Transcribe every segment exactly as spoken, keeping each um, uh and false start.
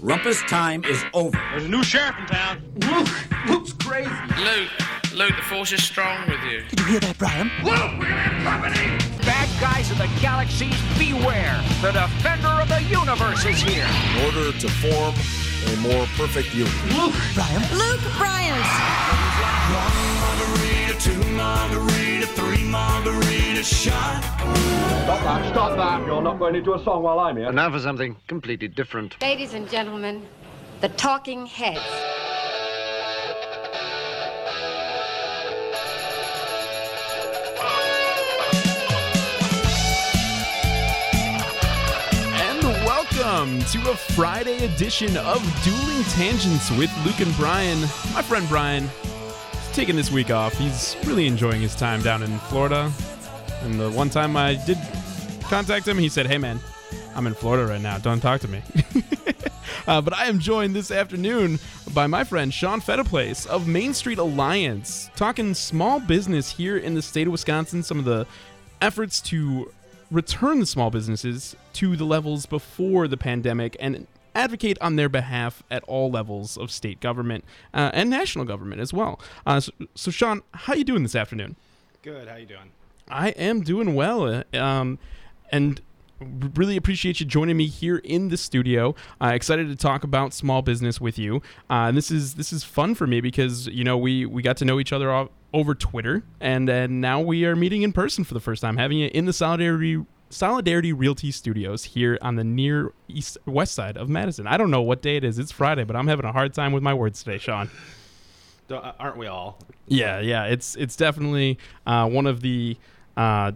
Rumpus time is over. There's a new sheriff in town. Luke! Luke's crazy. Luke, Luke, the force is strong with you. Did you hear that, Brian? Luke, we're gonna have company! Bad guys of the galaxies, beware! The defender of the universe is here! In order to form a more perfect union. Luke! Brian? Luke Bryant! One margarita, two margarita, three margarita shot. Stop that, stop that. You're not going into a song while I'm here. And now for something completely different. Ladies and gentlemen, the Talking Heads. Welcome to a Friday edition of Dueling Tangents with Luke and Brian. My friend Brian is taking this week off. He's really enjoying his time down in Florida. And the one time I did contact him, he said, "Hey man, I'm in Florida right now. Don't talk to me." uh, but I am joined this afternoon by my friend Sean Fettiplace of Main Street Alliance, talking small business here in the state of Wisconsin, some of the efforts to return the small businesses to the levels before the pandemic and advocate on their behalf at all levels of state government uh, and national government as well. Uh, so, so, Sean, how you doing this afternoon? Good. How you doing? I am doing well, um, and really appreciate you joining me here in the studio. Uh, excited to talk about small business with you. Uh, this is this is fun for me because you know we we got to know each other all over Twitter, and then now we are meeting in person for the first time, having it in the Solidarity Solidarity Realty Studios here on the near east west side of Madison. I don't know what day it is. It's Friday, but I'm having a hard time with my words today, Sean. Aren't we all? Yeah, yeah. It's it's definitely uh, one of the uh,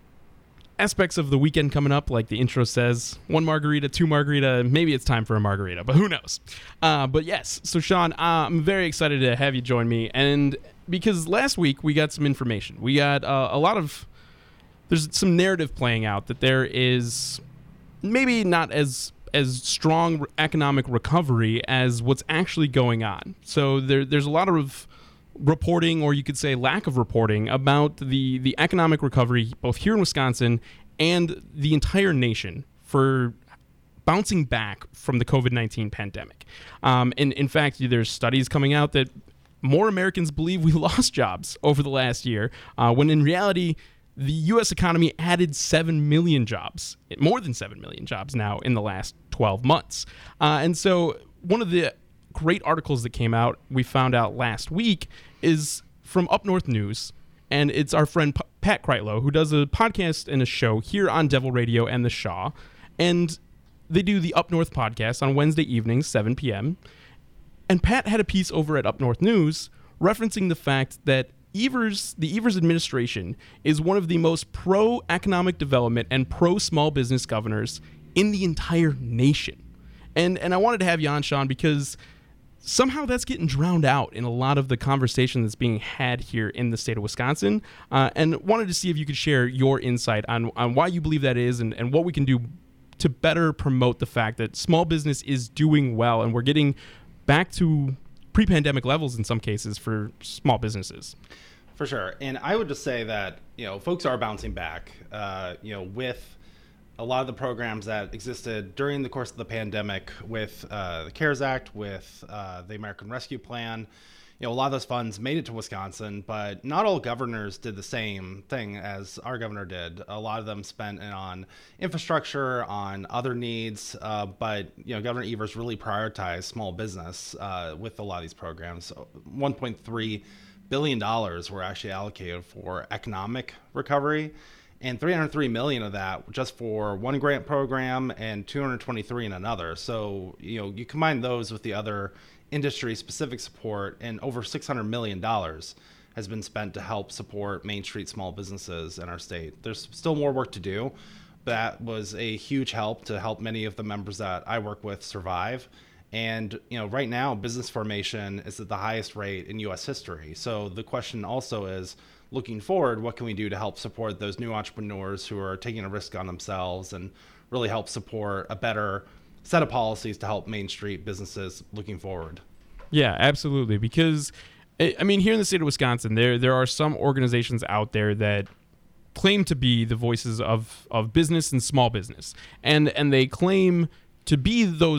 aspects of the weekend coming up. Like the intro says, one margarita, two margarita. Maybe it's time for a margarita, but who knows? Uh, but yes. So Sean, uh, I'm very excited to have you join me, and because last week we got some information. We got uh, a lot of. There's some narrative playing out that there is maybe not as as strong economic recovery as what's actually going on. So there, there's a lot of reporting, or you could say lack of reporting, about the, the economic recovery both here in Wisconsin and the entire nation for bouncing back from the covid nineteen pandemic. Um, and in fact, there's studies coming out that more Americans believe we lost jobs over the last year, uh, when in reality, the U S economy added seven million jobs, more than seven million jobs now in the last twelve months. Uh, and so one of the great articles that came out, we found out last week, is from Up North News. And it's our friend P- Pat Kreitlow, who does a podcast and a show here on Devil Radio and The Shaw. And they do the Up North podcast on Wednesday evenings, seven p.m. And Pat had a piece over at Up North News referencing the fact that Evers, the Evers administration is one of the most pro-economic development and pro-small business governors in the entire nation. And and I wanted to have you on, Sean, because somehow that's getting drowned out in a lot of the conversation that's being had here in the state of Wisconsin, uh, and wanted to see if you could share your insight on, on why you believe that is and, and what we can do to better promote the fact that small business is doing well and we're getting back to pre-pandemic levels in some cases for small businesses. For sure. And I would just say that, you know, folks are bouncing back, uh, you know, with a lot of the programs that existed during the course of the pandemic with uh, the CARES Act, with uh, the American Rescue Plan. You know, a lot of those funds made it to Wisconsin, but not all governors did the same thing as our governor did. A lot of them spent it on infrastructure, on other needs, uh, but, you know, Governor Evers really prioritized small business uh, with a lot of these programs. So one point three billion dollars were actually allocated for economic recovery, and three hundred three million dollars of that just for one grant program and two hundred twenty-three in another. So, you know, you combine those with the other industry-specific support, and over six hundred million dollars has been spent to help support Main Street small businesses in our state. There's still more work to do. That was a huge help to help many of the members that I work with survive. And, you know, right now, business formation is at the highest rate in U S history. So the question also is, looking forward, what can we do to help support those new entrepreneurs who are taking a risk on themselves and really help support a better set of policies to help Main Street businesses looking forward? Yeah, absolutely. Because, I mean, here in the state of Wisconsin, there there are some organizations out there that claim to be the voices of, of business and small business. And and they claim to be those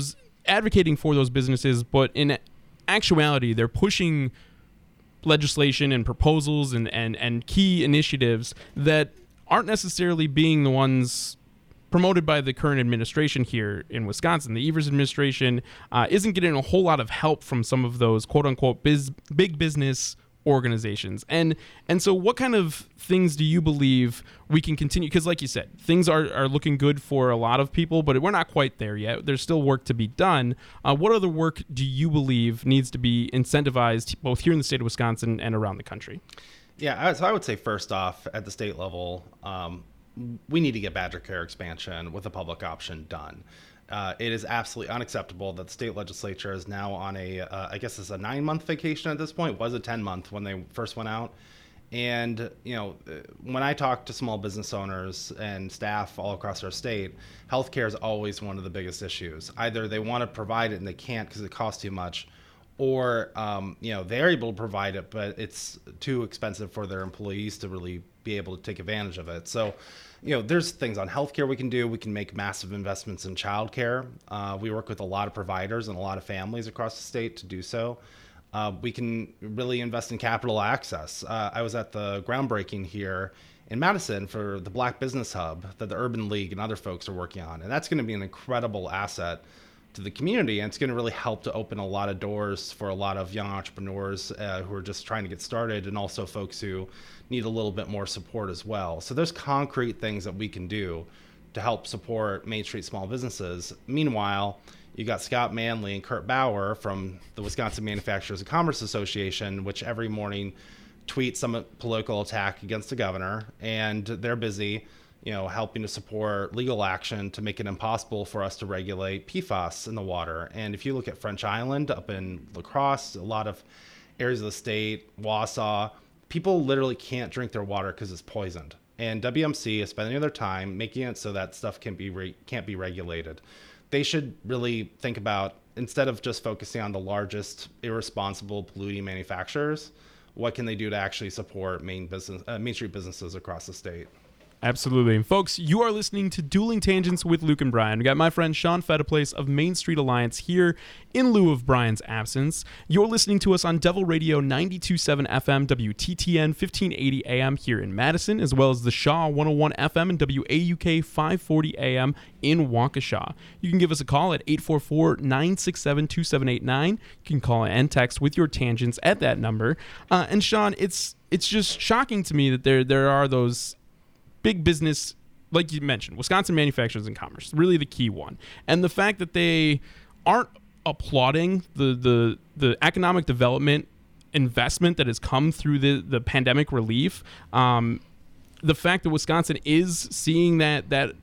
advocating for those businesses, but in actuality, they're pushing legislation and proposals and, and, and key initiatives that aren't necessarily being the ones promoted by the current administration here in Wisconsin. The Evers administration uh, isn't getting a whole lot of help from some of those quote-unquote biz, big business organizations. And and so what kind of things do you believe we can continue? Because like you said, things are, are looking good for a lot of people, but we're not quite there yet. There's still work to be done. Uh, what other work do you believe needs to be incentivized both here in the state of Wisconsin and around the country? Yeah, so I would say first off, at the state level, um, we need to get Badger Care expansion with a public option done. Uh, it is absolutely unacceptable that the state legislature is now on a, uh, I guess it's a nine-month vacation at this point. It was a ten-month when they first went out. And, you know, when I talk to small business owners and staff all across our state, healthcare is always one of the biggest issues. Either they want to provide it and they can't because it costs too much, or, um, you know, they're able to provide it, but it's too expensive for their employees to really be able to take advantage of it. So, you know, there's things on healthcare we can do. We can make massive investments in childcare. Uh, we work with a lot of providers and a lot of families across the state to do so. Uh, we can really invest in capital access. Uh, I was at the groundbreaking here in Madison for the Black Business Hub that the Urban League and other folks are working on. And that's going to be an incredible asset to the community, and it's going to really help to open a lot of doors for a lot of young entrepreneurs uh, who are just trying to get started, and also folks who need a little bit more support as well. So there's concrete things that we can do to help support Main Street small businesses. Meanwhile, you got Scott Manley and Kurt Bauer from the Wisconsin Manufacturers and Commerce Association, which every morning tweets some political attack against the governor, and they're busy you know, helping to support legal action to make it impossible for us to regulate P FAS in the water. And if you look at French Island up in La Crosse, a lot of areas of the state, Wausau, people literally can't drink their water because it's poisoned. And W M C is spending their time making it so that stuff can be re- can't be regulated. They should really think about, instead of just focusing on the largest irresponsible polluting manufacturers, what can they do to actually support main business, uh, Main Street businesses across the state? Absolutely. And folks, you are listening to Dueling Tangents with Luke and Brian. We got my friend Sean Fettiplace of Main Street Alliance here in lieu of Brian's absence. You're listening to us on Devil Radio ninety-two point seven F M, W T T N fifteen eighty A M here in Madison, as well as the Shaw one oh one F M and W A U K five forty A M in Waukesha. You can give us a call at eight four four, nine six seven, two seven eight nine. You can call and text with your tangents at that number. Uh, and Sean, it's it's just shocking to me that there there are those big business, like you mentioned, Wisconsin Manufacturers and Commerce, really the key one. And the fact that they aren't applauding the the, the economic development investment that has come through the, the pandemic relief, um, the fact that Wisconsin is seeing that that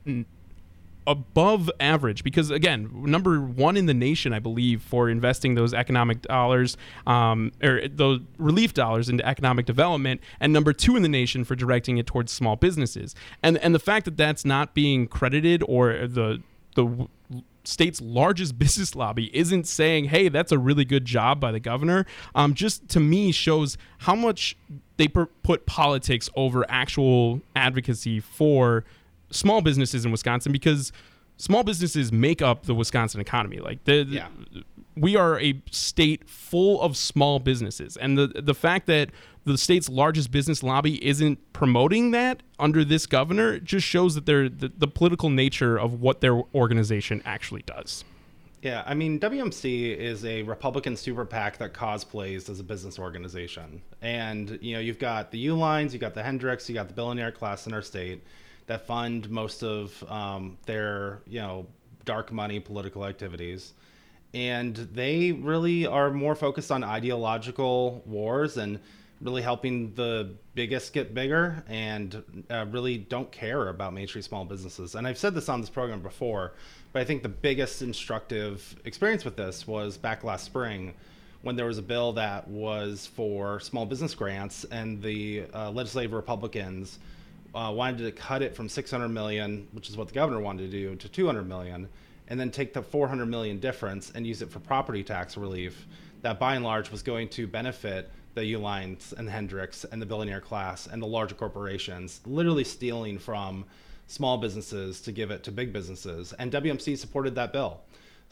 above average, because again, number one in the nation, I believe, for investing those economic dollars, um, or those relief dollars into economic development, and number two in the nation for directing it towards small businesses. And and the fact that that's not being credited, or the the state's largest business lobby isn't saying, hey, that's a really good job by the governor, um, just to me shows how much they per- put politics over actual advocacy for small businesses in Wisconsin, because small businesses make up the Wisconsin economy. Like the, yeah. we are a state full of small businesses, and the the fact that the state's largest business lobby isn't promoting that under this governor just shows that they're the, the political nature of what their organization actually does. Yeah, I mean, W M C is a Republican super PAC that cosplays as a business organization. And, you know, you've got the Uihleins, you've got the Hendricks, you got the billionaire class in our state that fund most of um, their, you know, dark money political activities. And they really are more focused on ideological wars and really helping the biggest get bigger, and uh, really don't care about Main Street small businesses. And I've said this on this program before, but I think the biggest instructive experience with this was back last spring when there was a bill that was for small business grants, and the uh, legislative Republicans Uh, wanted to cut it from six hundred million, which is what the governor wanted to do, to two hundred million, and then take the four hundred million difference and use it for property tax relief that by and large was going to benefit the Uihleins and the Hendricks and the billionaire class and the larger corporations, literally stealing from small businesses to give it to big businesses. And W M C supported that bill.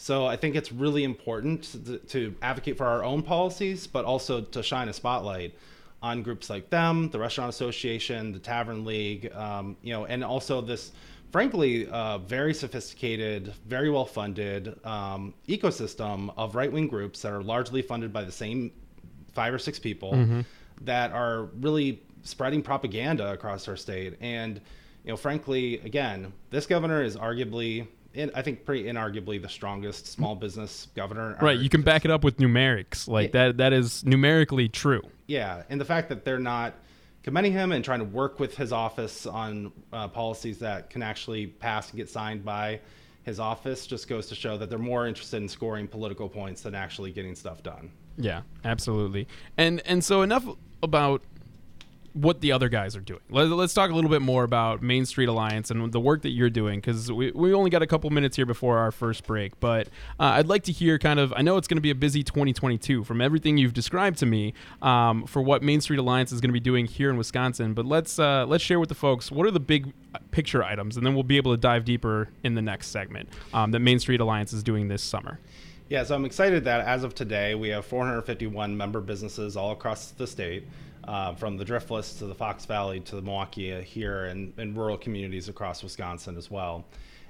So I think it's really important to, to advocate for our own policies, but also to shine a spotlight on groups like them, the Restaurant Association, the Tavern League, um, you know, and also this, frankly, uh, very sophisticated, very well-funded um, ecosystem of right-wing groups that are largely funded by the same five or six people mm-hmm. that are really spreading propaganda across our state. And, you know, frankly, again, this governor is arguably, in, I think, pretty inarguably the strongest small business governor. Right, you can back it up with numerics. Like yeah. that, that is numerically true. Yeah, and the fact that they're not commending him and trying to work with his office on uh, policies that can actually pass and get signed by his office just goes to show that they're more interested in scoring political points than actually getting stuff done. Yeah, absolutely. And and so enough about what the other guys are doing. Let, let's talk a little bit more about Main Street Alliance and the work that you're doing, because we, we only got a couple minutes here before our first break. But uh, I'd like to hear kind of, I know it's going to be a busy twenty twenty-two from everything you've described to me um, for what Main Street Alliance is going to be doing here in Wisconsin. But let's uh, let's share with the folks, what are the big picture items, and then we'll be able to dive deeper in the next segment um, that Main Street Alliance is doing this summer. Yeah, so I'm excited that as of today, we have four hundred fifty-one member businesses all across the state. Uh, from the Driftless to the Fox Valley to the Milwaukee uh, here and, and rural communities across Wisconsin as well.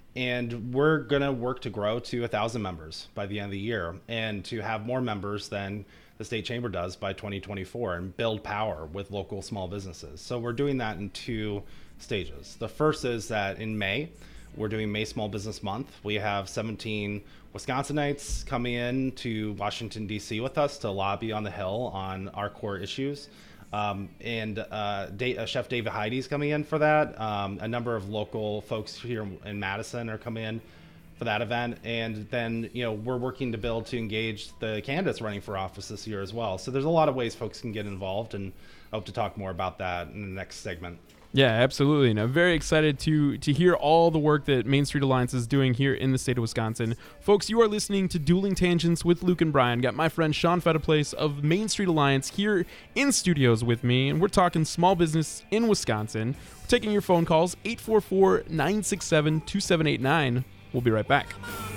And we're going to work to grow to one thousand members by the end of the year and to have more members than the state chamber does by twenty twenty-four and build power with local small businesses. So we're doing that in two stages. The first is that in May, we're doing May Small Business Month. We have seventeen Wisconsinites coming in to Washington, D C with us to lobby on the Hill on our core issues. Um, and uh, Da- uh, Chef David Heidi's coming in for that. Um, a number of local folks here in Madison are coming in for that event. And then, you know, we're working to build to engage the candidates running for office this year as well. So there's a lot of ways folks can get involved, and I hope to talk more about that in the next segment. Yeah, absolutely. And I'm very excited to to hear all the work that Main Street Alliance is doing here in the state of Wisconsin. Folks, you are listening to Dueling Tangents with Luke and Brian. Got my friend Sean Fettiplace of Main Street Alliance here in studios with me, and we're talking small business in Wisconsin. We're taking your phone calls, eight four four, nine six seven, two seven eight nine. We'll be right back.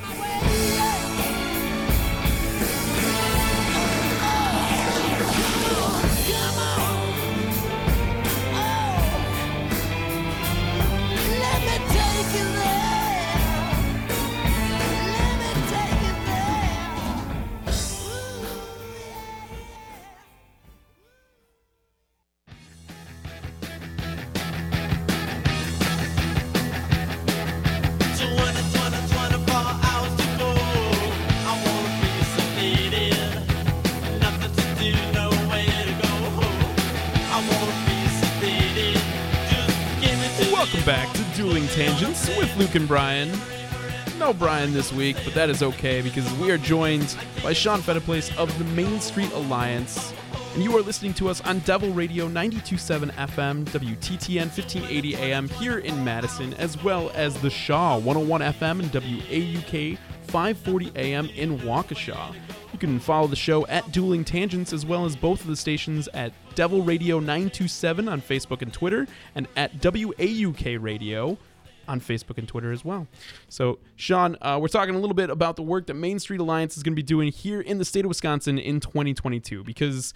Back to Dueling Tangents with Luke and Brian. No Brian this week, but that is okay because we are joined by Sean Fettiplace of the Main Street Alliance. And you are listening to us on Devil Radio ninety-two point seven F M, W T T N fifteen eighty A M here in Madison, as well as the Shaw one oh one F M and W A U K five forty A M in Waukesha. You can follow the show at Dueling Tangents, as well as both of the stations at Devil Radio nine two seven on Facebook and Twitter, and at W A U K Radio on Facebook and Twitter as well. So, Sean, uh, we're talking a little bit about the work that Main Street Alliance is going to be doing here in the state of Wisconsin in twenty twenty-two, because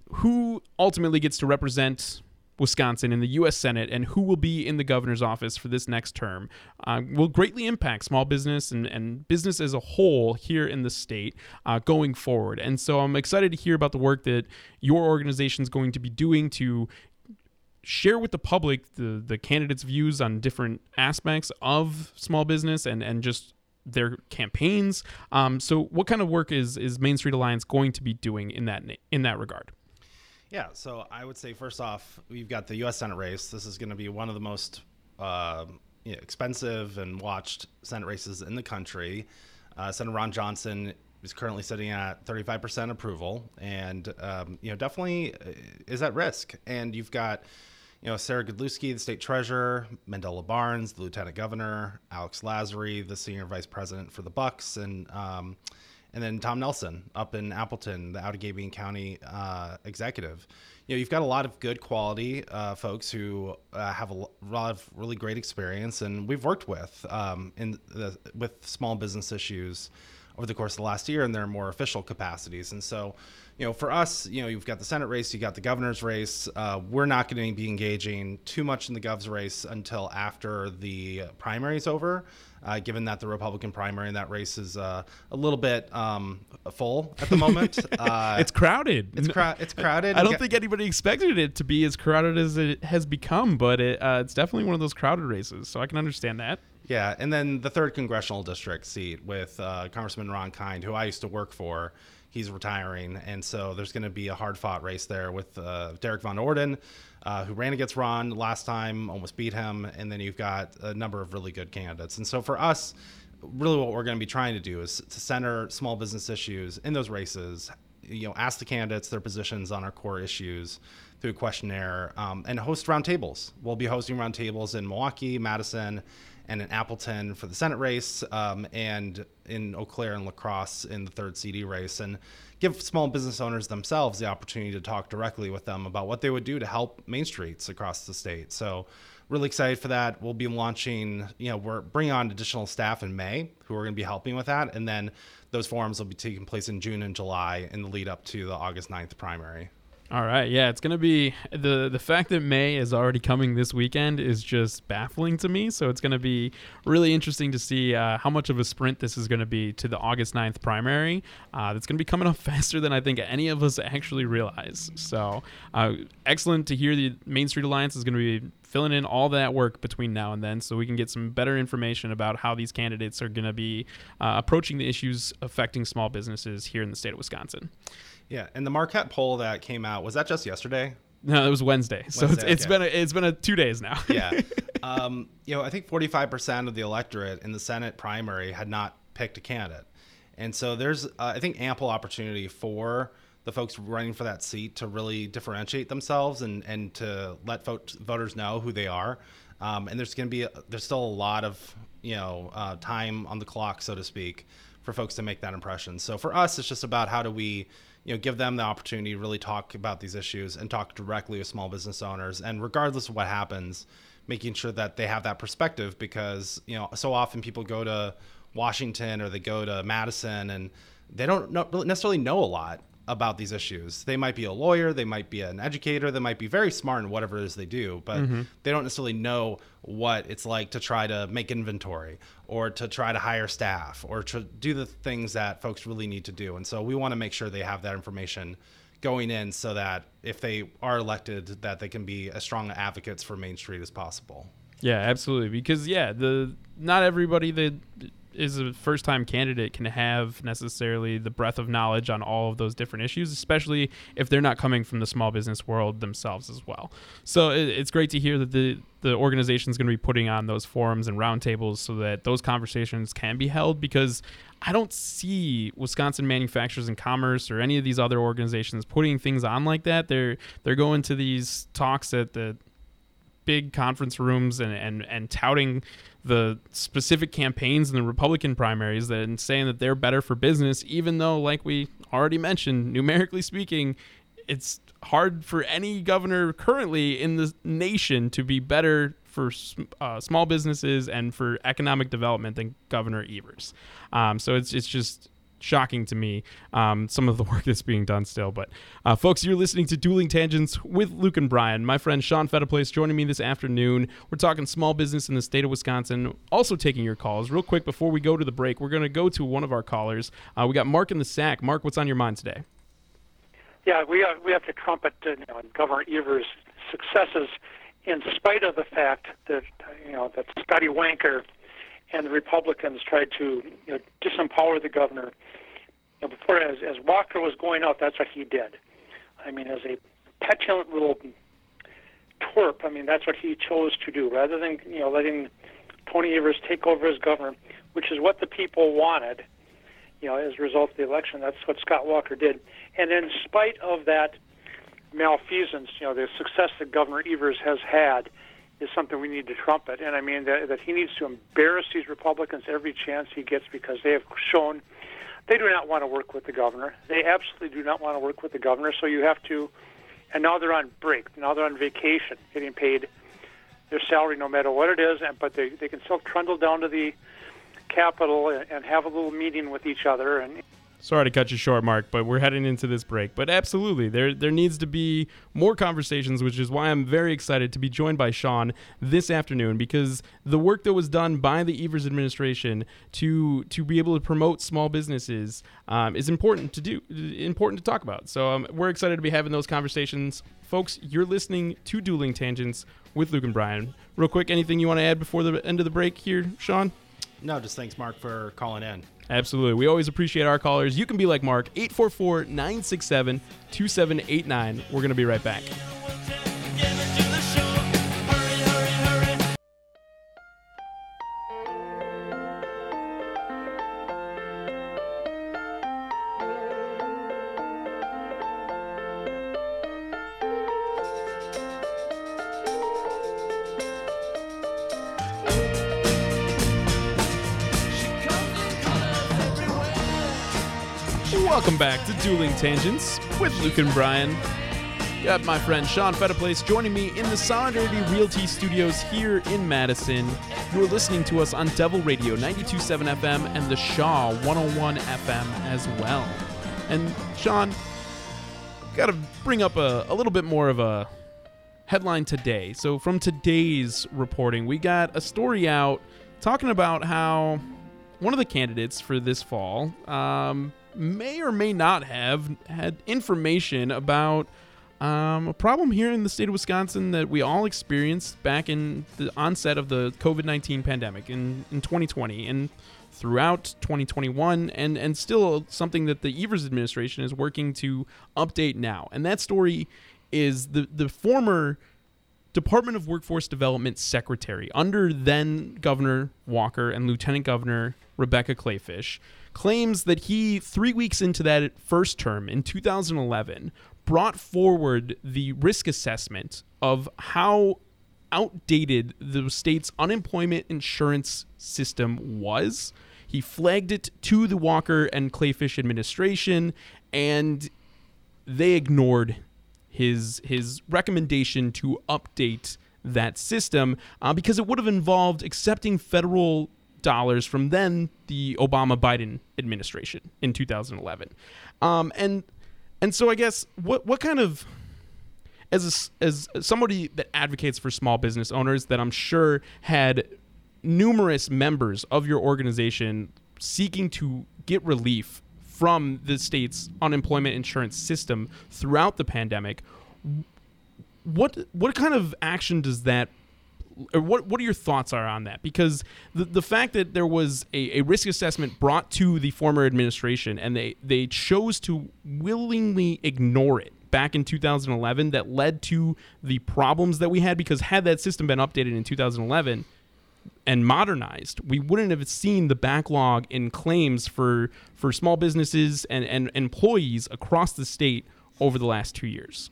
who ultimately gets to represent Wisconsin in the U S Senate and who will be in the governor's office for this next term uh, will greatly impact small business and, and business as a whole here in the state uh, going forward. And so I'm excited to hear about the work that your organization is going to be doing to share with the public the, the candidates' views on different aspects of small business and, and just their campaigns. Um, so what kind of work is, is Main Street Alliance going to be doing in that in that regard? Yeah, so I would say first off, we've got the U S Senate race. This is going to be one of the most uh, you know, expensive and watched Senate races in the country. Uh, Senator Ron Johnson is currently sitting at thirty-five percent approval, and um, you know definitely is at risk. And you've got you know Sarah Godlewski, the state treasurer, Mandela Barnes, the lieutenant governor, Alex Lazary, the senior vice president for the Bucks, and um, and then Tom Nelson up in Appleton, the Outagamie County uh, executive. You know, you've got a lot of good quality uh, folks who uh, have a lot of really great experience, and we've worked with um, in the, with small business issues over the course of the last year in their more official capacities. And so, you know, for us, you know, you've got the Senate race, you got the governor's race. Uh, we're not going to be engaging too much in the gov's race until after the primary is over, uh, given that the Republican primary in that race is uh, a little bit um, full at the moment. Uh, it's crowded. It's, crowd. it's crowded. I don't think anybody expected it to be as crowded as it has become, but it, uh, it's definitely one of those crowded races, so I can understand that. Yeah, and then the third congressional district seat with uh, Congressman Ron Kind, who I used to work for. He's retiring, and so there's going to be a hard-fought race there with uh, Derek Von Orden, uh, who ran against Ron last time, almost beat him, and then you've got a number of really good candidates. And so for us, really what we're going to be trying to do is to center small business issues in those races, you know, ask the candidates their positions on our core issues through a questionnaire, um, and host roundtables. We'll be hosting roundtables in Milwaukee, Madison, and in Appleton for the Senate race, um, and in Eau Claire and La Crosse in the third C D race, and give small business owners themselves the opportunity to talk directly with them about what they would do to help Main Streets across the state. So really excited for that. We'll be launching, you know, we're bringing on additional staff in May who are going to be helping with that. And then those forums will be taking place in June and July in the lead up to the August ninth primary. All right, yeah, it's going to be the the fact that May is already coming this weekend is just baffling to me. So it's going to be really interesting to see uh, how much of a sprint this is going to be to the August ninth primary. Uh, that's going to be coming up faster than I think any of us actually realize. So uh, excellent to hear the Main Street Alliance is going to be filling in all that work between now and then so we can get some better information about how these candidates are going to be uh, approaching the issues affecting small businesses here in the state of Wisconsin. Yeah, and the Marquette poll that came out, was that just yesterday? No, it was Wednesday. So Wednesday, it's, it's okay. been a, it's been a two days now. Yeah, um, you know, I think forty-five percent of the electorate in the Senate primary had not picked a candidate, and so there's uh, I think ample opportunity for the folks running for that seat to really differentiate themselves and and to let vote, voters know who they are. Um, and there's going to be a, there's still a lot of you know uh, time on the clock, so to speak, for folks to make that impression. So for us, it's just about how do we you know, give them the opportunity to really talk about these issues and talk directly with small business owners. And regardless of what happens, making sure that they have that perspective, because, you know, so often people go to Washington or they go to Madison and they don't know, necessarily know a lot about these issues. They might be a lawyer, they might be an educator, they might be very smart in whatever it is they do, but mm-hmm. they don't necessarily know what it's like to try to make inventory or to try to hire staff or to do the things that folks really need to do. And so we want to make sure they have that information going in so that if they are elected, that they can be as strong advocates for Main Street as possible. Yeah, absolutely. Because, yeah, the not everybody that is a first-time candidate can have necessarily the breadth of knowledge on all of those different issues, especially if they're not coming from the small business world themselves as well. So it, it's great to hear that the, the organization is going to be putting on those forums and roundtables so that those conversations can be held, because I don't see Wisconsin Manufacturers and Commerce or any of these other organizations putting things on like that. They're they're going to these talks at the big conference rooms and, and, and touting the specific campaigns in the Republican primaries and saying that they're better for business, even though, like we already mentioned, numerically speaking, it's hard for any governor currently in the nation to be better for uh, small businesses and for economic development than Governor Evers. Um, so it's it's just shocking to me, um, some of the work that's being done still. But uh, folks, you're listening to Dueling Tangents with Luke and Brian. My friend Sean Fettiplace joining me this afternoon. We're talking small business in the state of Wisconsin, also taking your calls. Real quick, before we go to the break, we're going to go to one of our callers. Uh, we got Mark in the Sack. Mark, what's on your mind today? Yeah, we have, we have to trumpet uh, you know, Governor Evers' successes in spite of the fact that, you know, that Scotty Wanker and the Republicans tried to you know, disempower the governor. You know, before, as, as Walker was going out, that's what he did. I mean, as a petulant little twerp, I mean, that's what he chose to do, rather than you know letting Tony Evers take over as governor, which is what the people wanted. You know, as a result of the election, that's what Scott Walker did. And in spite of that malfeasance, you know, the success that Governor Evers has had is something we need to trumpet. And I mean that, that he needs to embarrass these Republicans every chance he gets, because they have shown they do not want to work with the governor. They absolutely do not want to work with the governor. So you have to, and now they're on break. Now they're on vacation, getting paid their salary no matter what it is, and, but they, they can still trundle down to the Capitol and, and have a little meeting with each other. And Sorry to cut you short, Mark, but we're heading into this break. But absolutely, there there needs to be more conversations, which is why I'm very excited to be joined by Sean this afternoon, because the work that was done by the Evers administration to to be able to promote small businesses um, is important to do, important to talk about. So um, we're excited to be having those conversations. Folks, you're listening to Dueling Tangents with Luke and Brian. Real quick, anything you want to add before the end of the break here, Sean? No, just thanks, Mark, for calling in. Absolutely. We always appreciate our callers. You can be like Mark, eight four four, nine six seven, two seven eight nine. We're going to be right back. Welcome back to Dueling Tangents with Luke and Brian. Got my friend Sean Fetterplace joining me in the Solidarity Realty Studios here in Madison. You're listening to us on Devil Radio ninety-two point seven F M and the Shaw one oh one F M as well. And Sean, got to bring up a, a little bit more of a headline today. So from today's reporting, we got a story out talking about how one of the candidates for this fall um, may or may not have had information about um, a problem here in the state of Wisconsin that we all experienced back in the onset of the covid nineteen pandemic in, in twenty twenty and throughout twenty twenty-one, and, and still something that the Evers administration is working to update now. And that story is the, the former Department of Workforce Development Secretary under then Governor Walker and Lieutenant Governor Rebecca Kleefisch claims that he, three weeks into that first term in two thousand eleven, brought forward the risk assessment of how outdated the state's unemployment insurance system was. He flagged it to the Walker and Kleefisch administration, and they ignored his his recommendation to update that system uh, because it would have involved accepting federal dollars from then the Obama-Biden administration in two thousand eleven. Um, and and so I guess what what kind of, as a, as somebody that advocates for small business owners, that I'm sure had numerous members of your organization seeking to get relief from the state's unemployment insurance system throughout the pandemic, what what kind of action does that, or what what are your thoughts are on that? Because the the fact that there was a, a risk assessment brought to the former administration and they, they chose to willingly ignore it back in two thousand eleven, that led to the problems that we had, because had that system been updated in two thousand eleven and modernized, we wouldn't have seen the backlog in claims for for small businesses and, and employees across the state over the last two years.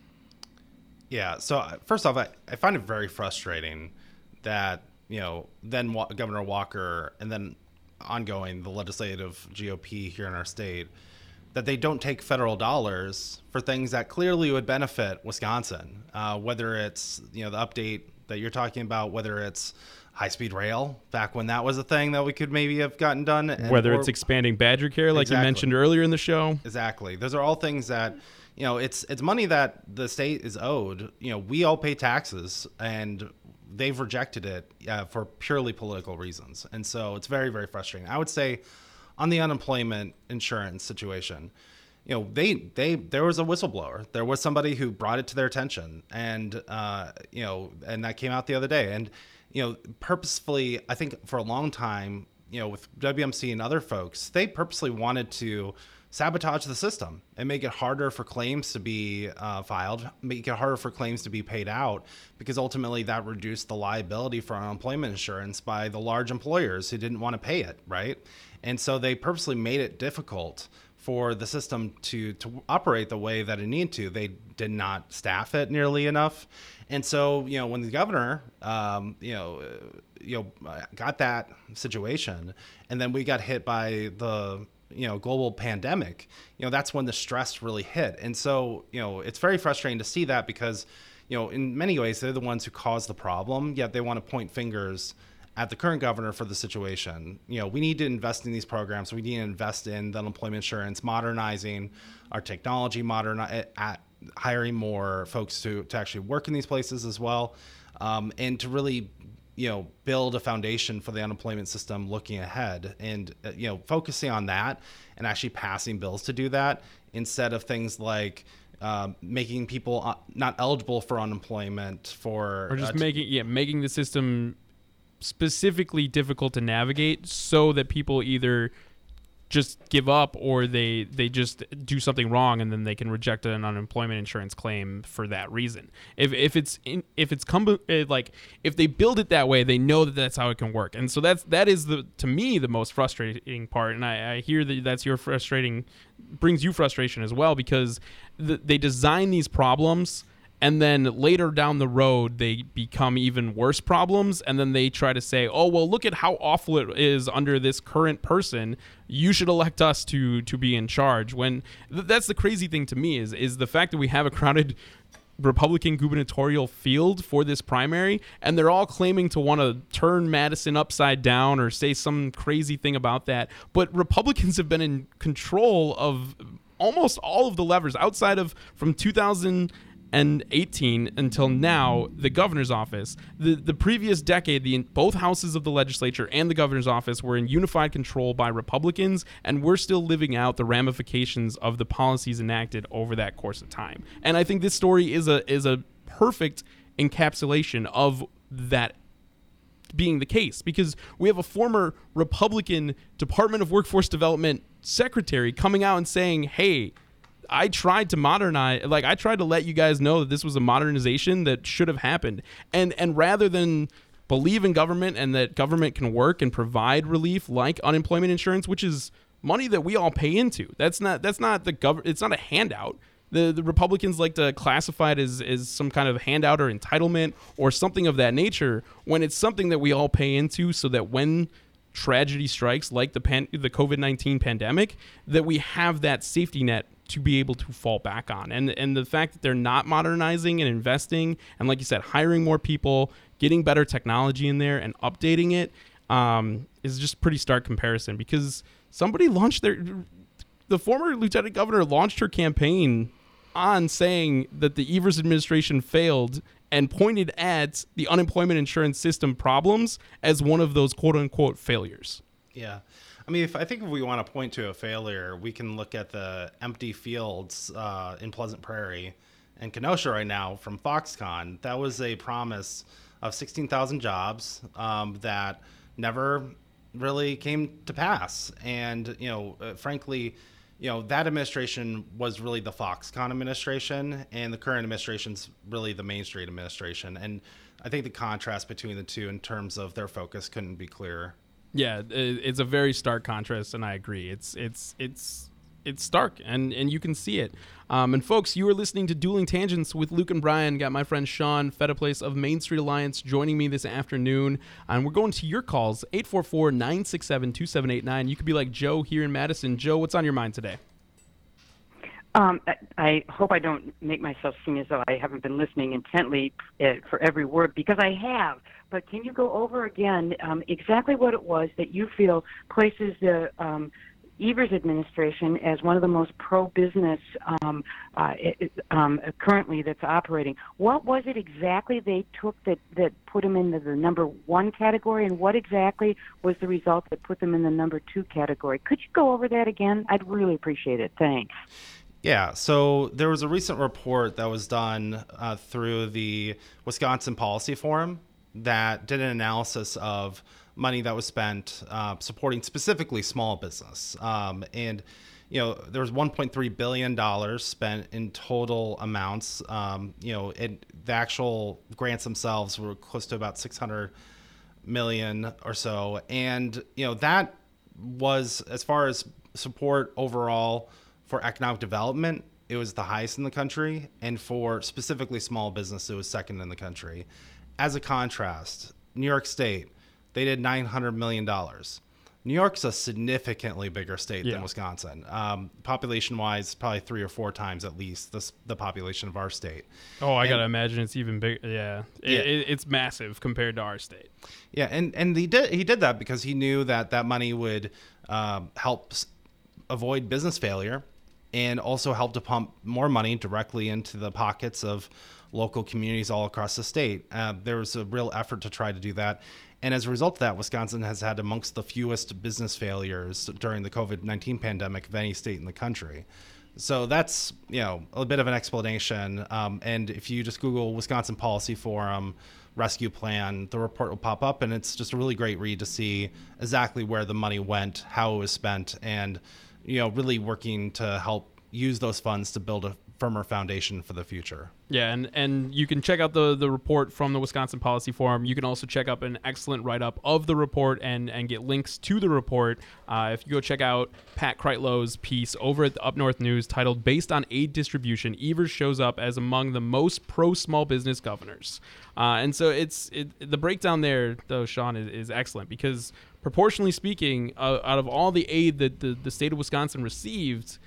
Yeah, so first off, I, I find it very frustrating that, you know, then Wa- Governor Walker and then ongoing the legislative G O P here in our state, that they don't take federal dollars for things that clearly would benefit Wisconsin, uh, whether it's, you know, the update that you're talking about, whether it's high-speed rail, back when that was a thing that we could maybe have gotten done. And, whether or, it's expanding Badger Care, like exactly. you mentioned earlier in the show. Exactly. Those are all things that, you know, it's it's money that the state is owed. You know, we all pay taxes, and they've rejected it uh, for purely political reasons. And so it's very, very frustrating. I would say on the unemployment insurance situation, you know, they they there was a whistleblower. There was somebody who brought it to their attention, and uh, you know, and that came out the other day. And you know, purposefully, I think for a long time, you know, with W M C and other folks, they purposely wanted to sabotage the system and make it harder for claims to be uh, filed, make it harder for claims to be paid out, because ultimately that reduced the liability for unemployment insurance by the large employers who didn't want to pay it, right? And so they purposely made it difficult for the system to, to operate the way that it needed to. They did not staff it nearly enough. And so, you know, when the governor, um, you know, uh, you know, got that situation, and then we got hit by the, you know, global pandemic, you know, that's when the stress really hit. And so, you know, it's very frustrating to see that, because, you know, in many ways, they're the ones who caused the problem, yet they want to point fingers at the current governor for the situation. You know, we need to invest in these programs. We need to invest in the unemployment insurance, modernizing our technology, modern at hiring more folks to, to actually work in these places as well, um, and to really, you know, build a foundation for the unemployment system looking ahead, and uh, you know, focusing on that and actually passing bills to do that instead of things like uh, making people uh, not eligible for unemployment for or just uh, t- making yeah making the system specifically difficult to navigate so that people either just give up or they they just do something wrong and then they can reject an unemployment insurance claim for that reason. If if it's in, if it's come like if they build it that way, they know that that's how it can work. And so that's that is the to me the most frustrating part. And I, I hear that that's your frustrating brings you frustration as well, because the, they design these problems and then later down the road, they become even worse problems. And then they try to say, oh, well, look at how awful it is under this current person. You should elect us to to be in charge. When th- that's the crazy thing to me is, is the fact that we have a crowded Republican gubernatorial field for this primary, and they're all claiming to want to turn Madison upside down or say some crazy thing about that. But Republicans have been in control of almost all of the levers outside of from two thousand eighteen until now, the governor's office. The the previous decade, the both houses of the legislature and the governor's office were in unified control by Republicans, and we're still living out the ramifications of the policies enacted over that course of time. And I think this story is a is a perfect encapsulation of that being the case, because we have a former Republican Department of Workforce Development secretary coming out and saying, hey, I tried to modernize, like I tried to let you guys know that this was a modernization that should have happened. And and rather than believe in government and that government can work and provide relief like unemployment insurance, which is money that we all pay into. That's not that's not the gov- it's not a handout. The the Republicans like to classify it as, as some kind of handout or entitlement or something of that nature, when it's something that we all pay into so that when tragedy strikes like the pan- the COVID nineteen pandemic, that we have that safety net to be able to fall back on. And and the fact that they're not modernizing and investing and, like you said, hiring more people, getting better technology in there and updating it um, is just pretty stark comparison, because somebody launched their the former lieutenant governor launched her campaign on saying that the Evers administration failed and pointed at the unemployment insurance system problems as one of those quote unquote failures. Yeah. I mean, if I think if we want to point to a failure, we can look at the empty fields uh, in Pleasant Prairie and Kenosha right now from Foxconn. That was a promise of sixteen thousand jobs um, that never really came to pass. And, you know, uh, frankly, you know, that administration was really the Foxconn administration, and the current administration's really the Main Street administration. And I think the contrast between the two in terms of their focus couldn't be clearer. Yeah, it's a very stark contrast, and I agree. It's it's it's it's stark, and, and you can see it. Um, and folks, you are listening to Dueling Tangents with Luke and Brian. Got my friend Sean Fediplace of Main Street Alliance joining me this afternoon, and we're going to your calls, eight four four, nine six seven, two seven eight nine. You could be like Joe here in Madison. Joe, what's on your mind today? Um, I, I hope I don't make myself seem as though I haven't been listening intently uh, for every word, because I have. But can you go over again um, exactly what it was that you feel places the um, Evers administration as one of the most pro-business um, uh, it, um, currently that's operating? What was it exactly they took that, that put them in the, the number one category, and what exactly was the result that put them in the number two category? Could you go over that again? I'd really appreciate it. Thanks. Yeah, so there was a recent report that was done uh, through the Wisconsin Policy Forum that did an analysis of money that was spent uh, supporting specifically small business. Um, and, you know, there was one point three billion dollars spent in total amounts. Um, you know, it, the actual grants themselves were close to about six hundred million or so. And, you know, that was, as far as support overall for economic development, it was the highest in the country. And for specifically small business, it was second in the country. As a contrast, New York State, they did nine hundred million dollars. New York's a significantly bigger state Yeah. than Wisconsin. Um, population-wise, probably three or four times at least the, the population of our state. Oh, I and, gotta imagine it's even bigger. Yeah, it, yeah. It, it's massive compared to our state. Yeah, and, and he did he did that because he knew that that money would um, help s- avoid business failure and also help to pump more money directly into the pockets of local communities all across the state. Uh, there was a real effort to try to do that. And as a result of that, Wisconsin has had amongst the fewest business failures during the COVID nineteen pandemic of any state in the country. So that's, you know, a bit of an explanation. Um, and if you just Google Wisconsin Policy Forum Rescue Plan, the report will pop up, and it's just a really great read to see exactly where the money went, how it was spent, and, you know, really working to help use those funds to build a firmer foundation for the future. Yeah, and, and you can check out the, the report from the Wisconsin Policy Forum. You can also check out an excellent write-up of the report and, and get links to the report. Uh, if you go check out Pat Kreitlow's piece over at the Up North News titled Based on Aid Distribution, Evers shows up as among the most pro-small business governors. Uh, and so it's it, the breakdown there, though, Sean, is, is excellent because proportionally speaking, uh, out of all the aid that the, the state of Wisconsin received,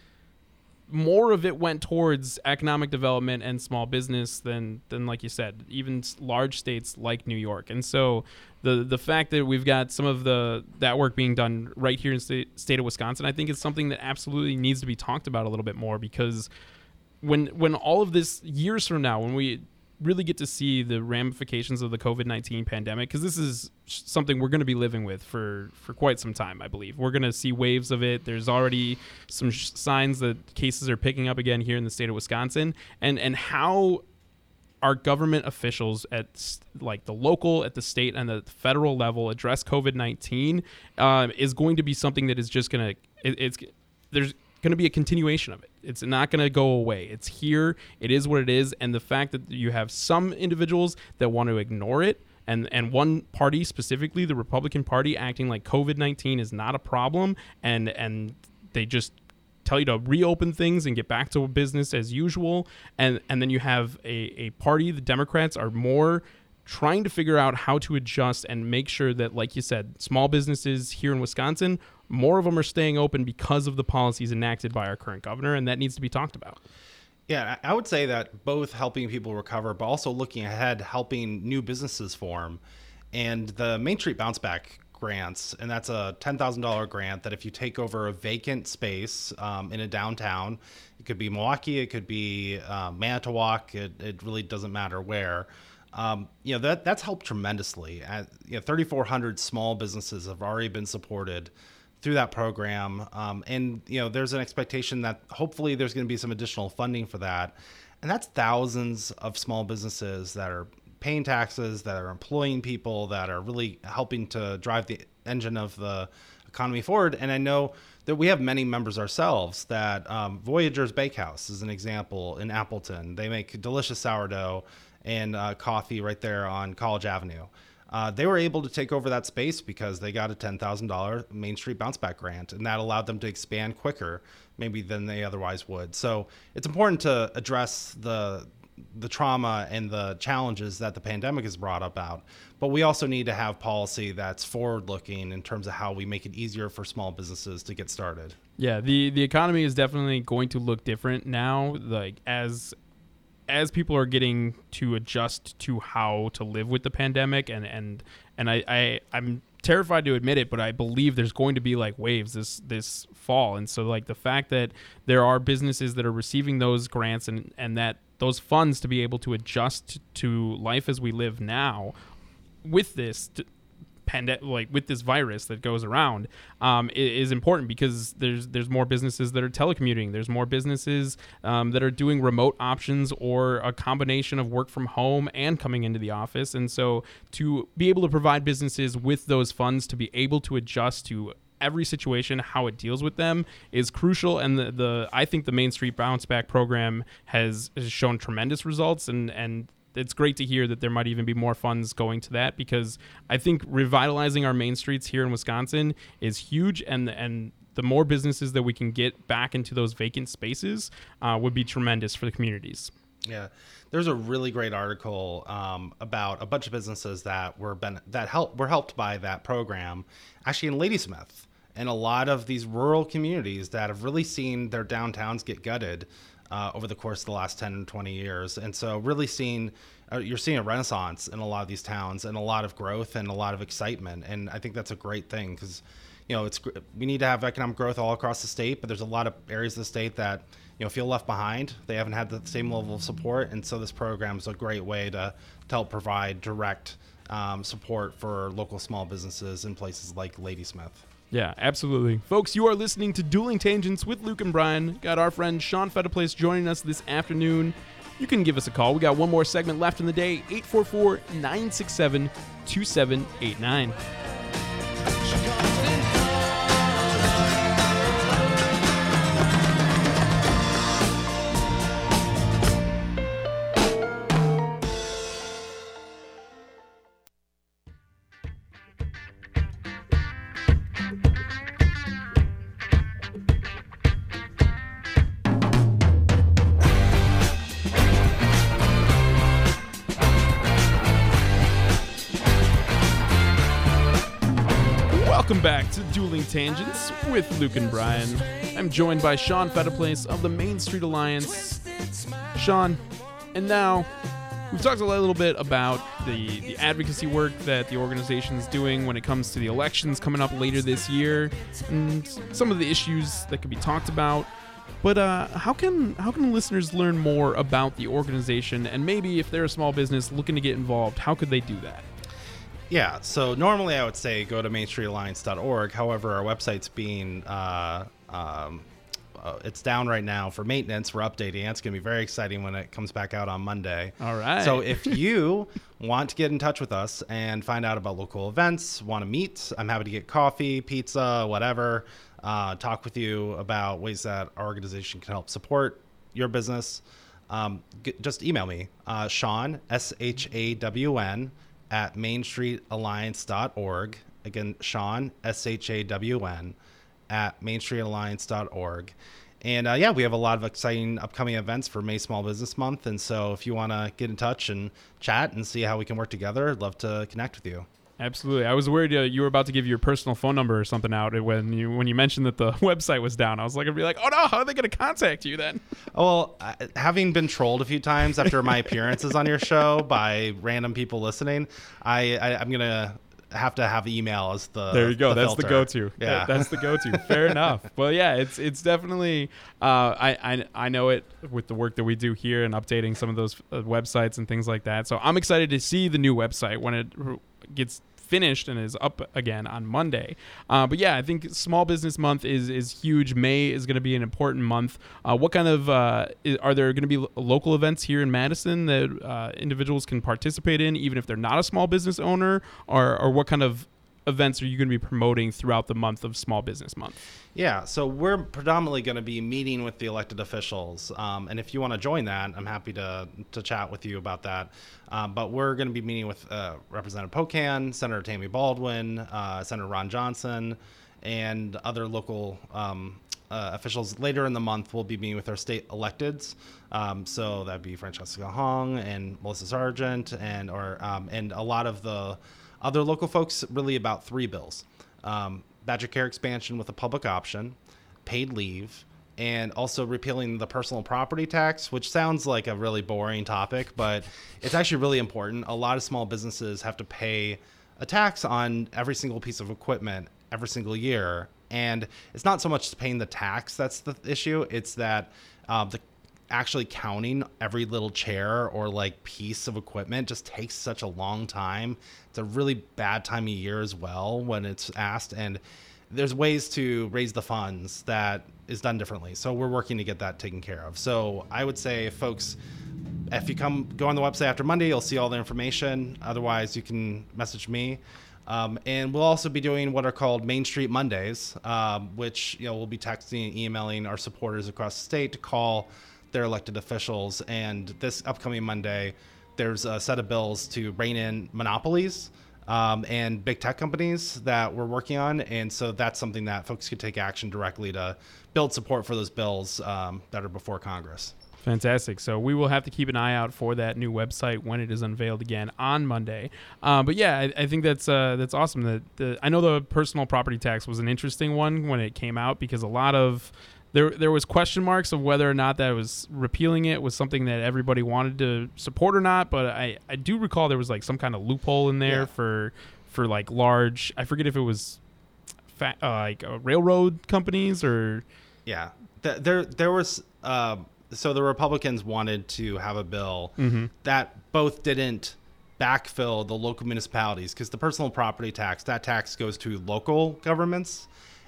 more of it went towards economic development and small business than, than like you said, even large states like New York. And so the the fact that we've got some of the that work being done right here in the state, state of Wisconsin, I think is something that absolutely needs to be talked about a little bit more because when when all of this years from now, when we really get to see the ramifications of the COVID nineteen pandemic, because this is something we're going to be living with for, for quite some time, I believe. We're going to see waves of it. There's already some sh- signs that cases are picking up again here in the state of Wisconsin. And, and how our government officials at like the local, at the state, and the federal level address COVID nineteen um, is going to be something that is just going to, it, it's there's going to be a continuation of it. It's not going to go away. It's here. It is what it is. And the fact that you have some individuals that want to ignore it, and, and one party specifically, the Republican Party, acting like COVID nineteen is not a problem, and and they just tell you to reopen things and get back to business as usual. And, and then you have a, a party, the Democrats, are more trying to figure out how to adjust and make sure that, like you said, small businesses here in Wisconsin, more of them are staying open because of the policies enacted by our current governor, and that needs to be talked about. Yeah, I would say that both helping people recover, but also looking ahead, helping new businesses form. And the Main Street Bounce Back grants, and that's a ten thousand dollars grant that if you take over a vacant space um, in a downtown, it could be Milwaukee, it could be uh, Manitowoc, it, it really doesn't matter where. Um, you know, that that's helped tremendously. At, you know, thirty-four hundred small businesses have already been supported through that program. Um, and, you know, there's an expectation that hopefully there's going to be some additional funding for that. And that's thousands of small businesses that are paying taxes, that are employing people, that are really helping to drive the engine of the economy forward. And I know that we have many members ourselves that um, Voyager's Bakehouse is an example in Appleton. They make delicious sourdough and uh, coffee right there on College Avenue. Uh, they were able to take over that space because they got a ten thousand dollars Main Street Bounce Back grant, and that allowed them to expand quicker maybe than they otherwise would. So it's important to address the the trauma and the challenges that the pandemic has brought about, but we also need to have policy that's forward-looking in terms of how we make it easier for small businesses to get started. Yeah, the, the economy is definitely going to look different now, like as as people are getting to adjust to how to live with the pandemic, and and and I, I I'm terrified to admit it, but I believe there's going to be like waves this this fall. And so like the fact that there are businesses that are receiving those grants and and that those funds to be able to adjust to life as we live now with this t- pandemic, like with this virus that goes around, um, is important because there's there's more businesses that are telecommuting. There's more businesses um, that are doing remote options or a combination of work from home and coming into the office. And so to be able to provide businesses with those funds to be able to adjust to every situation, how it deals with them, is crucial. And the, the I think the Main Street Bounce Back program has, has shown tremendous results, and and it's great to hear that there might even be more funds going to that, because I think revitalizing our main streets here in Wisconsin is huge, and and the more businesses that we can get back into those vacant spaces uh, would be tremendous for the communities. Yeah, there's a really great article um, about a bunch of businesses that were been that help were helped by that program, actually in Ladysmith. in a lot of these rural communities that have really seen their downtowns get gutted uh, over the course of the last ten or twenty years. And so really seeing, uh, you're seeing a renaissance in a lot of these towns and a lot of growth and a lot of excitement. And I think that's a great thing because, you know, it's we need to have economic growth all across the state, but there's a lot of areas of the state that, you know, feel left behind. They haven't had the same level of support. And so this program is a great way to, to help provide direct um, support for local small businesses in places like Ladysmith. Yeah, absolutely. Folks, you are listening to Dueling Tangents with Luke and Brian. Got our friend Sean Fetterplace joining us this afternoon. You can give us a call. We got one more segment left in the day, eight four four, nine six seven, two seven eight nine. Welcome back to Dueling Tangents with Luke and Brian. I'm joined by Sean Fetterplace of the Main Street Alliance. Sean, and now we've talked a little bit about the, the advocacy work that the organization is doing when it comes to the elections coming up later this year, and some of the issues that could be talked about. But uh, how can how can listeners learn more about the organization, and maybe if they're a small business looking to get involved, how could they do that? Yeah, so normally I would say go to main street alliance dot org. However, our website's being, uh, um, uh, it's down right now for maintenance. We're updating it. It's going to be very exciting when it comes back out on Monday. All right. So if you want to get in touch with us and find out about local events, want to meet, I'm happy to get coffee, pizza, whatever, uh, talk with you about ways that our organization can help support your business. Um, g- just email me, uh, Sean, S H A W N, at main street alliance dot org. Again, Sean, S H A W N, at main street alliance dot org. And uh, yeah, we have a lot of exciting upcoming events for May Small Business Month. And so if you want to get in touch and chat and see how we can work together, I'd love to connect with you. Absolutely. I was worried uh, you were about to give your personal phone number or something out when you when you mentioned that the website was down. I was like, I'd be like, oh no, how are they going to contact you then? Oh, well, uh, having been trolled a few times after my appearances on your show by random people listening, I, I I'm gonna have to have email as the there you go. The that's filter. the go-to. Yeah, that, that's the go-to. Fair enough. Well, yeah, it's it's definitely. Uh, I, I I know it with the work that we do here and updating some of those uh, websites and things like that. So I'm excited to see the new website when it gets finished and is up again on Monday. Uh, but yeah, I think Small Business Month is is huge. May is going to be an important month. Uh, what kind of uh, is, are there going to be lo- local events here in Madison that uh, individuals can participate in, even if they're not a small business owner, or or what kind of events are you going to be promoting throughout the month of Small Business Month? Yeah, so we're predominantly going to be meeting with the elected officials, um, and if you want to join that, I'm happy to to chat with you about that. Um, but we're going to be meeting with uh, Representative Pocan, Senator Tammy Baldwin, uh, Senator Ron Johnson, and other local um, uh, officials. Later in the month, we'll be meeting with our state electeds. Um, so that'd be Francesca Hong and Melissa Sargent, and or um, and a lot of the other local folks. Really about three bills. Um, Badger Care expansion with a public option, paid leave, and also repealing the personal property tax, which sounds like a really boring topic, but it's actually really important. A lot of small businesses have to pay a tax on every single piece of equipment every single year. And it's not so much paying the tax that's the issue. It's that uh, the actually counting every little chair or like piece of equipment just takes such a long time. It's a really bad time of year as well when it's asked, and there's ways to raise the funds that is done differently. So we're working to get that taken care of. So I would say, folks, if you come go on the website after Monday, you'll see all the information. Otherwise, you can message me. Um, and we'll also be doing what are called Main Street Mondays, um, which, you know, we'll be texting and emailing our supporters across the state to call their elected officials. And this upcoming Monday, there's a set of bills to rein in monopolies um, and big tech companies that we're working on. And so that's something that folks could take action directly to build support for those bills um, that are before Congress. Fantastic. So we will have to keep an eye out for that new website when it is unveiled again on Monday. Uh, but yeah, I, I think that's uh, that's awesome. That the, I know the personal property tax was an interesting one when it came out because a lot of there there was question marks of whether or not that was repealing it was something that everybody wanted to support or not. But I, I do recall there was like some kind of loophole in there yeah. for for like large. I forget if it was fa- uh, like uh, railroad companies or yeah. Th- there there was. Uh, So the Republicans wanted to have a bill mm-hmm. that both didn't backfill the local municipalities because the personal property tax, that tax goes to local governments.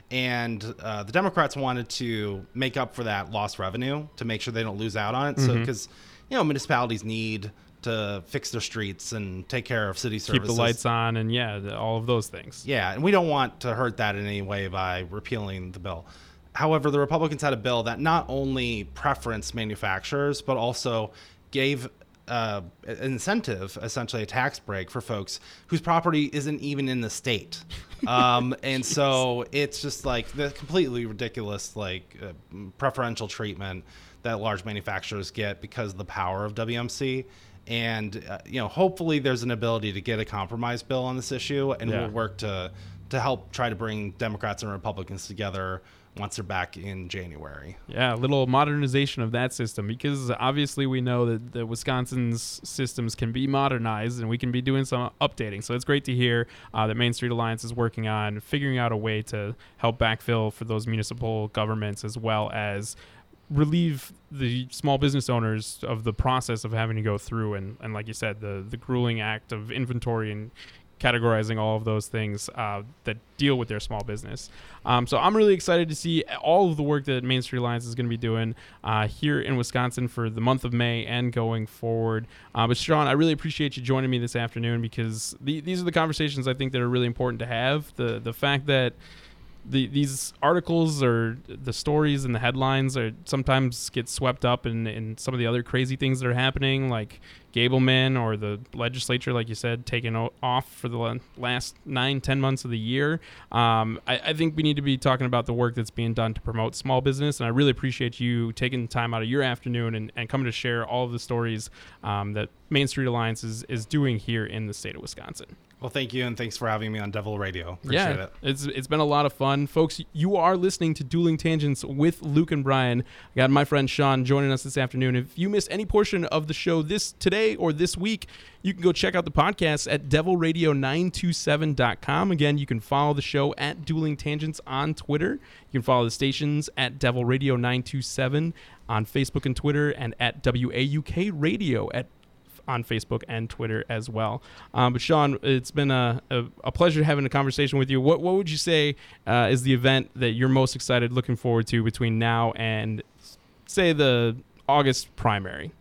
And uh, the Democrats wanted to make up for that lost revenue to make sure they don't lose out on it. Mm-hmm. So because, you know, municipalities need to fix their streets and take care of city services. Keep the lights on and, yeah, the, all of those things. Yeah, and we don't want to hurt that in any way by repealing the bill. However, the Republicans had a bill that not only preferenced manufacturers, but also gave uh, an incentive, essentially a tax break for folks whose property isn't even in the state. Um, and so it's just like the completely ridiculous, like uh, preferential treatment that large manufacturers get because of the power of W M C. And, uh, you know, hopefully there's an ability to get a compromise bill on this issue, and yeah. we'll work to, to help try to bring Democrats and Republicans together once they're back in January. Yeah, a little modernization of that system, because obviously we know that the Wisconsin's systems can be modernized and we can be doing some updating. So it's great to hear uh, that Main Street Alliance is working on figuring out a way to help backfill for those municipal governments, as well as relieve the small business owners of the process of having to go through and, and like you said, the, the grueling act of inventory and categorizing all of those things uh, that deal with their small business. Um, so I'm really excited to see all of the work that Main Street Alliance is going to be doing uh, here in Wisconsin for the month of May and going forward. Uh, but Sean, I really appreciate you joining me this afternoon, because the, these are the conversations I think that are really important to have. The the fact that The, these articles or the stories and the headlines are sometimes get swept up in, in some of the other crazy things that are happening, like Gableman or the legislature, like you said, taking o- off for the last nine, ten months of the year. Um, I, I think we need to be talking about the work that's being done to promote small business, and I really appreciate you taking time out of your afternoon and, and coming to share all of the stories um, that Main Street Alliance is, is doing here in the state of Wisconsin. Well, thank you, and thanks for having me on Devil Radio. Appreciate yeah, it. It's it's been a lot of fun. Folks, you are listening to Dueling Tangents with Luke and Brian. I got my friend Sean joining us this afternoon. If you missed any portion of the show this today or this week, you can go check out the podcast at devil radio nine two seven dot com. Again, you can follow the show at Dueling Tangents on Twitter. You can follow the stations at Devil Radio nine two seven on Facebook and Twitter, and at W A U K Radio at on Facebook and Twitter as well. Um, but Sean, it's been a, a, a pleasure having a conversation with you. What what would you say uh, is the event that you're most excited, looking forward to between now and, say, the August primary?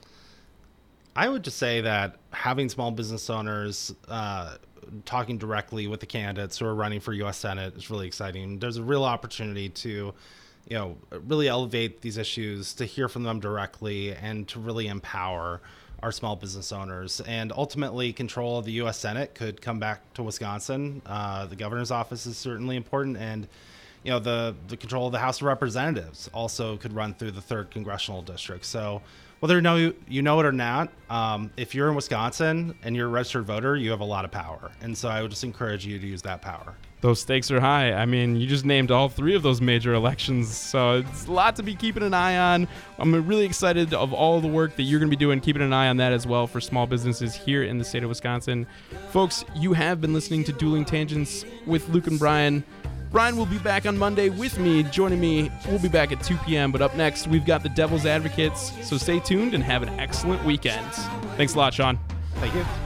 I would just say that having small business owners uh, talking directly with the candidates who are running for U S Senate is really exciting. There's a real opportunity to, you know, really elevate these issues, to hear from them directly, and to really empower our small business owners. And ultimately, control of the U S Senate could come back to Wisconsin. Uh, the governor's office is certainly important, and you know the the control of the House of Representatives also could run through the third congressional district. So whether you know you know it or not, um, if you're in Wisconsin and you're a registered voter, you have a lot of power. And so I would just encourage you to use that power. Those stakes are high. I mean, you just named all three of those major elections, so it's a lot to be keeping an eye on. I'm really excited of all the work that you're going to be doing, keeping an eye on that as well for small businesses here in the state of Wisconsin. Folks, you have been listening to Dueling Tangents with Luke and Brian. Brian will be back on Monday with me. Joining me, we'll be back at two p.m., but up next, we've got the Devil's Advocates, so stay tuned and have an excellent weekend. Thanks a lot, Sean. Thank you.